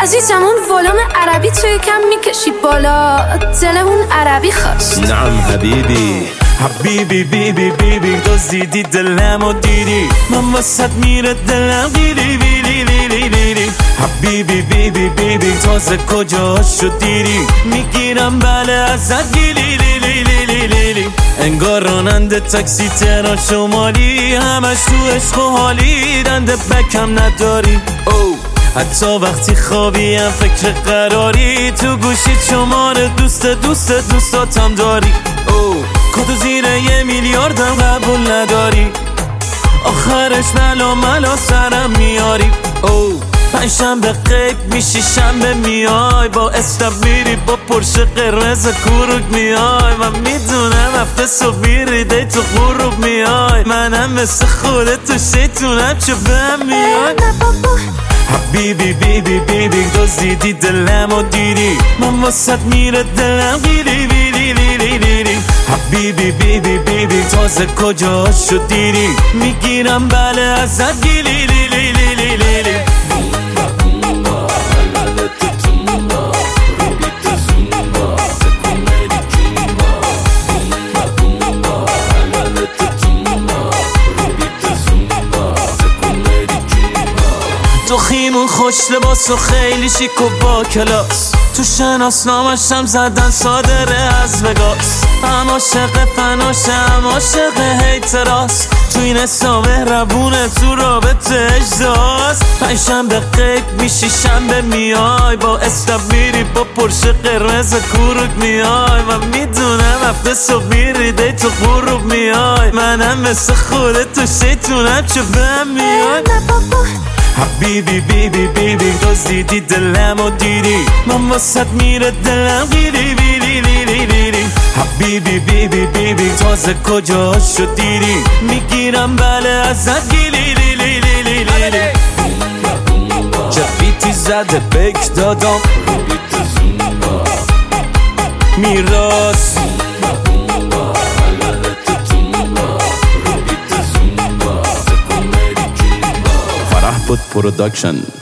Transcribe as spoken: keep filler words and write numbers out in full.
عزیزم اون ولوم عربی توی کم میکشی بالا، دل اون عربی خواست. نعم حبیبی حبیبی بیبی بیبی دزدیدی دلمو دیدی، من واسط میره دلم گیری بیری لیلی لیلی. حبیبی بیبی بیبی تازه کجاشو دیدی، میگیرم بله ازت گیری لیلی لیلی لیلی. انگار راننده تاکسی تهران شمالی، همش تو عشق و حالی، دنده بکم نداری. او حتی وقتی خوابی هم فکر قراری، تو گوشی شماره دوست دوست دوستاتم داری. او کدو زیر یه میلیاردم قبول نداری، آخرش ملا ملا سرم میاری. او پنجشنبه غیب میشی شنبه میای، با استاب میری با پرشه قرمز کوروک میای. من میدونم هفته صبح میری دی تو غروب میای، منم مثل خودت تو شیطونم چه بهم میای. حبیبی بیبی بیبی دزدیدی دلمو دیدی، من واسط میره دلم گیری بیری لیلی لیلی. حبیبی بیبی بیبی تازه کجاشو دیدی، میگیرم بله ازت گیری لیلی لیلی لیلی. تو خیمون خوش لباس و خیلی شیک و با کلاس، تو شناسنامشم زدن صادره از وگاس. هم عاشق فناشه هم عاشق هیتراس، تو این اسلام مهربونه تو رابطه اجداست. پنجشنبه غیب میشی شنبه میای، با استاب میری با پرشه قرمز کوروک میای. من میدونم هفته صبح میری دی تو غروب میای، منم مثل خودت تو شیطونم چه بهم میای. حبیبی بیبی بیبی دزدیدی دلمو دیدی، من واسط میره دلم گیری بیری لیلی لیلی. حبیبی بیبی بیبی تازه کجاشو دیدی، میگیرم بله ازت گیری لیلی لیلی لیلی. چه بیتی زده بک دادم میراس فرح بود پروداکشن.